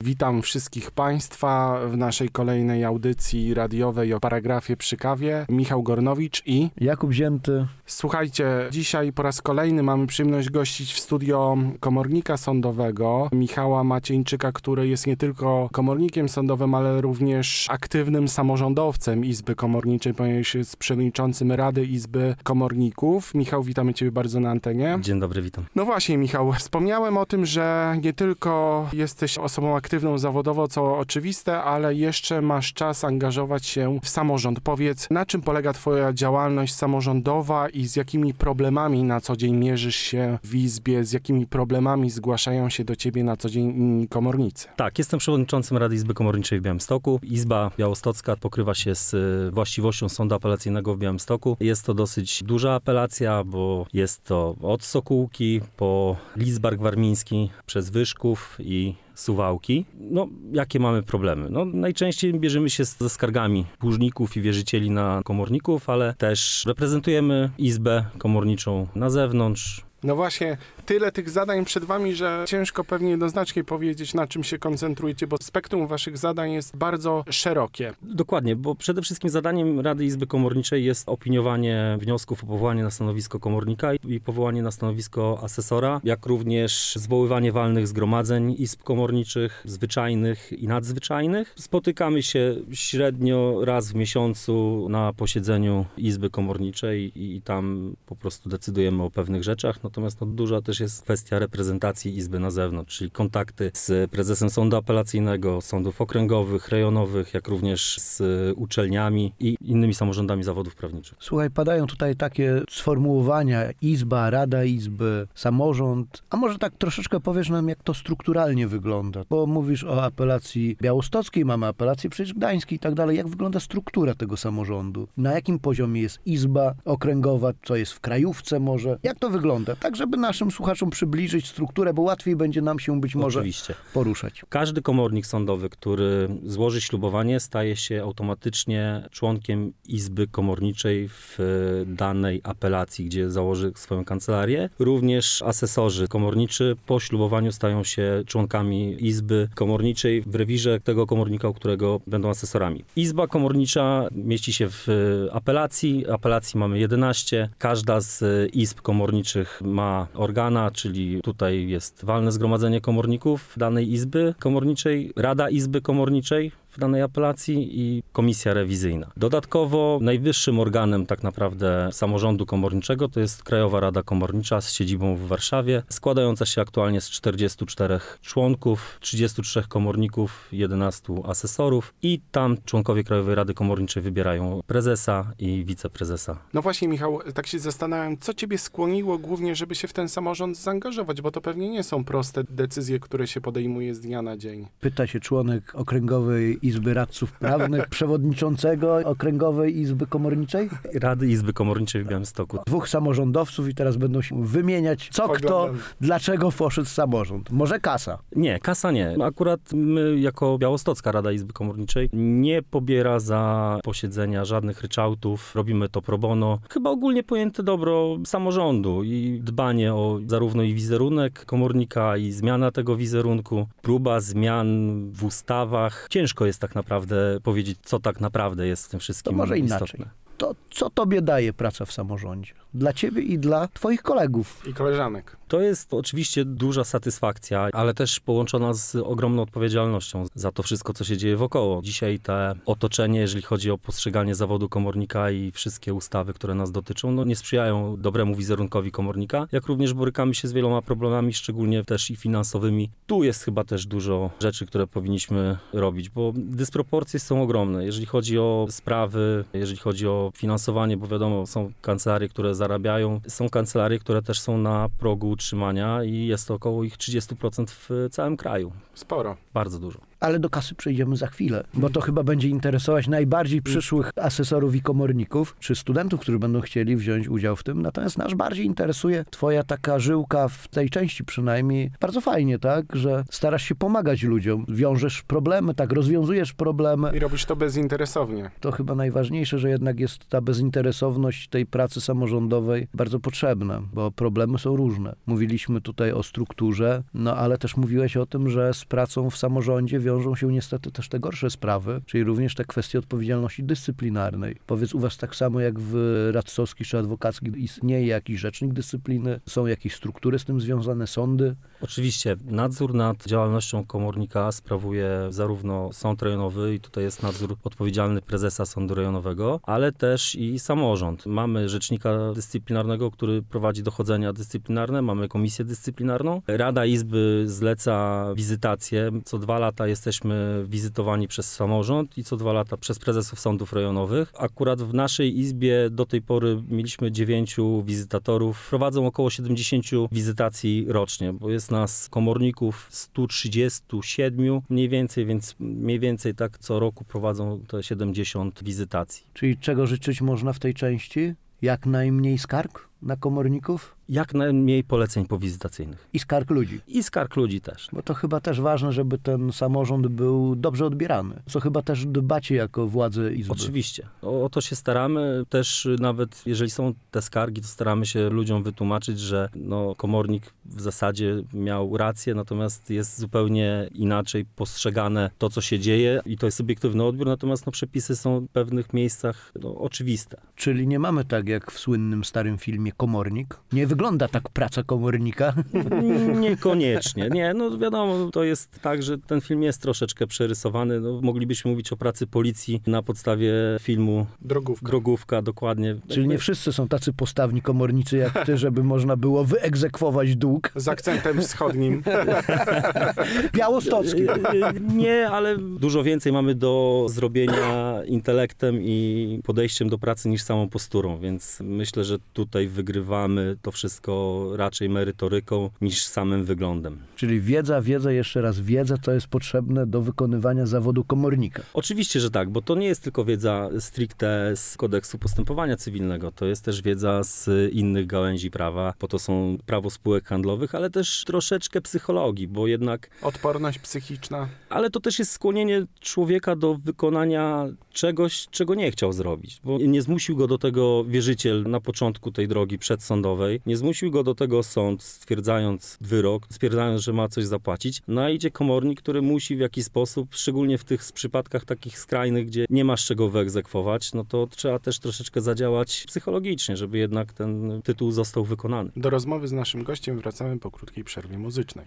Witam wszystkich Państwa w naszej kolejnej audycji radiowej o paragrafie przy kawie. Michał Gornowicz i Jakub Zięty. Słuchajcie, dzisiaj po raz kolejny mamy przyjemność gościć w studio komornika sądowego Michała Macieńczyka, który jest nie tylko komornikiem sądowym, ale również aktywnym samorządowcem Izby Komorniczej, ponieważ jest przewodniczącym Rady Izby Komorników. Michał, witamy Ciebie bardzo na antenie. Dzień dobry, witam. No właśnie, Michał, wspomniałem o tym, że nie tylko jesteś osobą aktywną zawodowo, co oczywiste, ale jeszcze masz czas angażować się w samorząd. Powiedz, na czym polega Twoja działalność samorządowa i z jakimi problemami na co dzień mierzysz się w Izbie, z jakimi problemami zgłaszają się do Ciebie na co dzień inni komornicy? Tak, jestem przewodniczącym Rady Izby Komorniczej w Białymstoku. Izba białostocka pokrywa się z właściwością Sądu Apelacyjnego w Białymstoku. Jest to dosyć duża apelacja, bo jest to od Sokółki po Lidzbark Warmiński, przez Wyszków i Suwałki. No, jakie mamy problemy? No, najczęściej bierzemy się ze skargami dłużników i wierzycieli na komorników, ale też reprezentujemy Izbę Komorniczą na zewnątrz. No właśnie, tyle tych zadań przed wami, że ciężko pewnie jednoznacznie powiedzieć, na czym się koncentrujecie, bo spektrum waszych zadań jest bardzo szerokie. Dokładnie, bo przede wszystkim zadaniem Rady Izby Komorniczej jest opiniowanie wniosków o powołanie na stanowisko komornika i powołanie na stanowisko asesora, jak również zwoływanie walnych zgromadzeń izb komorniczych, zwyczajnych i nadzwyczajnych. Spotykamy się średnio raz w miesiącu na posiedzeniu Izby Komorniczej i tam po prostu decydujemy o pewnych rzeczach. Natomiast duża też jest kwestia reprezentacji Izby na zewnątrz, czyli kontakty z prezesem Sądu Apelacyjnego, sądów okręgowych, rejonowych, jak również z uczelniami i innymi samorządami zawodów prawniczych. Słuchaj, padają tutaj takie sformułowania: Izba, Rada Izby, samorząd. A może tak troszeczkę powiesz nam, jak to strukturalnie wygląda? Bo mówisz o apelacji białostockiej, mamy apelację przecież gdańskiej i tak dalej. Jak wygląda struktura tego samorządu? Na jakim poziomie jest Izba Okręgowa? Co jest w krajówce może? Jak to wygląda? Tak, żeby naszym słuchaczom przybliżyć strukturę, bo łatwiej będzie nam się być może poruszać. Każdy komornik sądowy, który złoży ślubowanie, staje się automatycznie członkiem Izby Komorniczej w danej apelacji, gdzie założy swoją kancelarię. Również asesorzy komorniczy po ślubowaniu stają się członkami Izby Komorniczej w rewirze tego komornika, u którego będą asesorami. Izba Komornicza mieści się w apelacji. Apelacji mamy 11. Każda z izb komorniczych ma organa, czyli tutaj jest walne zgromadzenie komorników danej Izby Komorniczej, Rada Izby Komorniczej w danej apelacji i komisja rewizyjna. Dodatkowo najwyższym organem tak naprawdę samorządu komorniczego to jest Krajowa Rada Komornicza z siedzibą w Warszawie, składająca się aktualnie z 44 członków, 33 komorników, 11 asesorów i tam członkowie Krajowej Rady Komorniczej wybierają prezesa i wiceprezesa. No właśnie, Michał, tak się zastanawiam, co ciebie skłoniło głównie, żeby się w ten samorząd zaangażować, bo to pewnie nie są proste decyzje, które się podejmuje z dnia na dzień. Pyta się członek Okręgowej Izby Radców Prawnych, przewodniczącego Okręgowej Izby Komorniczej? Rady Izby Komorniczej w Białymstoku. Dwóch samorządowców i teraz będą się wymieniać, co kto, dlaczego poszedł samorząd. Może kasa? Nie, kasa nie. Akurat my jako Białostocka Rada Izby Komorniczej nie pobiera za posiedzenia żadnych ryczałtów. Robimy to pro bono. Chyba ogólnie pojęte dobro samorządu i dbanie o zarówno i wizerunek komornika i zmiana tego wizerunku, próba zmian w ustawach. Ciężko jest tak naprawdę powiedzieć, co tak naprawdę jest w tym wszystkim to może istotne. Inaczej. To co tobie daje praca w samorządzie? Dla ciebie i dla twoich kolegów. I koleżanek. To jest oczywiście duża satysfakcja, ale też połączona z ogromną odpowiedzialnością za to wszystko, co się dzieje wokoło. Dzisiaj te otoczenie, jeżeli chodzi o postrzeganie zawodu komornika i wszystkie ustawy, które nas dotyczą, nie sprzyjają dobremu wizerunkowi komornika, jak również borykamy się z wieloma problemami, szczególnie też i finansowymi. Tu jest chyba też dużo rzeczy, które powinniśmy robić, bo dysproporcje są ogromne. Jeżeli chodzi o sprawy, jeżeli chodzi o finansowanie, bo wiadomo, są kancelarie, które zarabiają, są kancelarie, które też są na progu utrzymania i jest to około ich 30% w całym kraju. Sporo. Bardzo dużo. Ale do kasy przejdziemy za chwilę, bo to chyba będzie interesować najbardziej przyszłych asesorów i komorników, czy studentów, którzy będą chcieli wziąć udział w tym. Natomiast nas bardziej interesuje twoja taka żyłka w tej części przynajmniej. Bardzo fajnie, tak, że starasz się pomagać ludziom, wiążesz problemy, tak, rozwiązujesz problemy. I robisz to bezinteresownie. To chyba najważniejsze, że jednak jest ta bezinteresowność tej pracy samorządowej bardzo potrzebna, bo problemy są różne. Mówiliśmy tutaj o strukturze, no ale też mówiłeś o tym, że z pracą w samorządzie wiążą się niestety też te gorsze sprawy, czyli również te kwestie odpowiedzialności dyscyplinarnej. Powiedz, u was tak samo jak w radcowskich czy adwokackich istnieje jakiś rzecznik dyscypliny, są jakieś struktury z tym związane, sądy? Oczywiście nadzór nad działalnością komornika sprawuje zarówno sąd rejonowy i tutaj jest nadzór odpowiedzialny prezesa sądu rejonowego, ale też i samorząd. Mamy rzecznika dyscyplinarnego, który prowadzi dochodzenia dyscyplinarne, mamy komisję dyscyplinarną. Rada Izby zleca wizytacje. Co 2 lata jesteśmy wizytowani przez samorząd i co 2 lata przez prezesów sądów rejonowych. Akurat w naszej izbie do tej pory mieliśmy 9 wizytatorów. Prowadzą około 70 wizytacji rocznie, bo jest nas komorników 137 mniej więcej, więc mniej więcej tak co roku prowadzą te 70 wizytacji. Czyli czego życzyć można w tej części? Jak najmniej skarg na komorników? Jak najmniej poleceń powizytacyjnych. I skarg ludzi. I skarg ludzi też. Bo to chyba też ważne, żeby ten samorząd był dobrze odbierany. Co chyba też dbacie jako władze izby. Oczywiście. O to się staramy. Też nawet jeżeli są te skargi, to staramy się ludziom wytłumaczyć, że komornik w zasadzie miał rację, natomiast jest zupełnie inaczej postrzegane to, co się dzieje i to jest subiektywny odbiór, natomiast przepisy są w pewnych miejscach oczywiste. Czyli nie mamy tak jak w słynnym starym filmie Komornik. Nie wygląda tak praca komornika. Niekoniecznie. Nie, wiadomo, to jest tak, że ten film jest troszeczkę przerysowany. Moglibyśmy mówić o pracy policji na podstawie filmu Drogówka, dokładnie. Czyli nie wszyscy są tacy postawni komornicy jak ty, żeby można było wyegzekwować dług. Z akcentem wschodnim. Białostockim. Nie, ale dużo więcej mamy do zrobienia intelektem i podejściem do pracy niż samą posturą, więc myślę, że tutaj wygrywamy to wszystko raczej merytoryką niż samym wyglądem. Czyli wiedza, jeszcze raz wiedza, co jest potrzebne do wykonywania zawodu komornika. Oczywiście, że tak, bo to nie jest tylko wiedza stricte z kodeksu postępowania cywilnego, to jest też wiedza z innych gałęzi prawa, bo to są prawo spółek handlowych, ale też troszeczkę psychologii, bo jednak... Odporność psychiczna. Ale to też jest skłonienie człowieka do wykonania czegoś, czego nie chciał zrobić, bo nie zmusił go do tego wierzyciel na początku tej drogi przedsądowej, nie zmusił go do tego sąd, stwierdzając wyrok, stwierdzając, że ma coś zapłacić. A idzie komornik, który musi w jakiś sposób, szczególnie w tych przypadkach takich skrajnych, gdzie nie masz czego wyegzekwować, to trzeba też troszeczkę zadziałać psychologicznie, żeby jednak ten tytuł został wykonany. Do rozmowy z naszym gościem wracamy po krótkiej przerwie muzycznej.